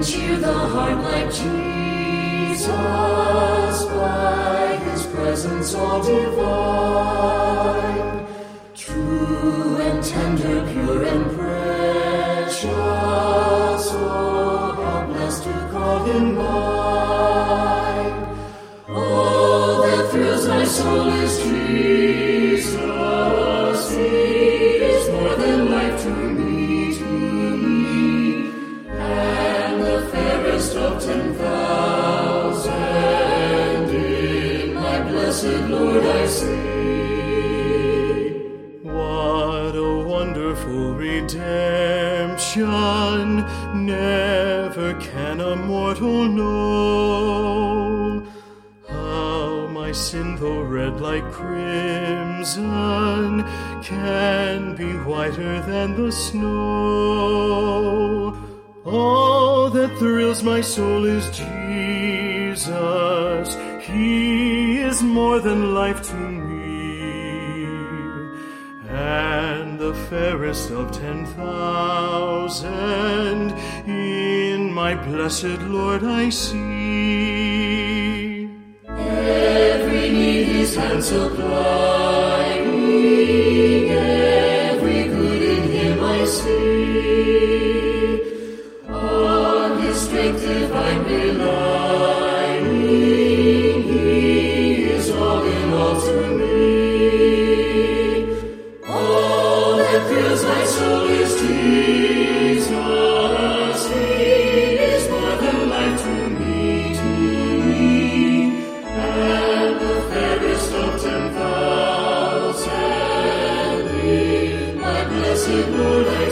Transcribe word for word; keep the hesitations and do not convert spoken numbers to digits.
cheer the heart like Jesus by his presence all divine. True and tender, pure and precious, oh, how blessed to call him mine. All that thrills my soul is Jesus. He is more than life to me, to me, and the fairest of ten thousand. In my blessed Lord I see. What a wonderful redemption! Never can a mortal know how my sin, though red like crimson, can be whiter than the snow. All that thrills my soul is Jesus. He is more than life to me, and the fairest of ten thousand. In my blessed Lord I see. Every need his hand supplying, every good in him I see. On his strength divine relying, he is all in all to me. All that fills my soul is Jesus. He is more than life to me, to me, and the fairest of ten thousand. In my blessed Lord I